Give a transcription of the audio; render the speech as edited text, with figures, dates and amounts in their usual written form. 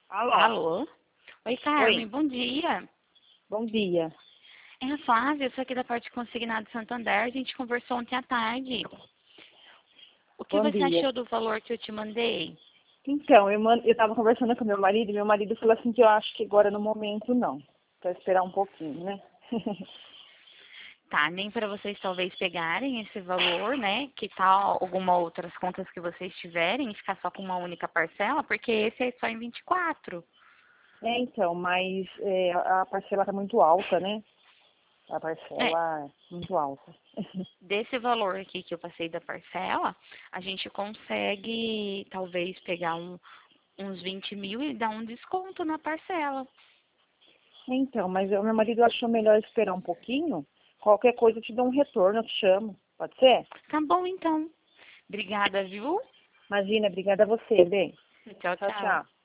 Alô? Alô? Oi, Oi, Carmen, bom dia. bom dia. É a Flávia, eu sou aqui da parte consignado Santander, a gente conversou ontem à tarde. O que Bom você dia. achou do valor que eu te mandei? Então, eu tava conversando com meu marido e meu marido falou assim que eu acho que agora no momento não. Pra esperar um pouquinho, né? Tá, nem para vocês talvez pegarem esse valor, né? Que tal alguma outras contas que vocês tiverem e ficar só com uma única parcela, porque esse é só em 24. Então, mas a parcela tá muito alta, né? A É, parcela é muito alta. desse valor aqui que eu passei da parcela, a gente consegue talvez pegar uns 20 mil e dar um desconto na parcela. Então, mas o meu marido achou melhor esperar um pouquinho. Qualquer coisa eu te dou um retorno, eu te chamo. Pode ser? Tá bom, então. Obrigada, viu? Imagina, obrigada a você, bem. Tchau, Tchau, tchau. tchau.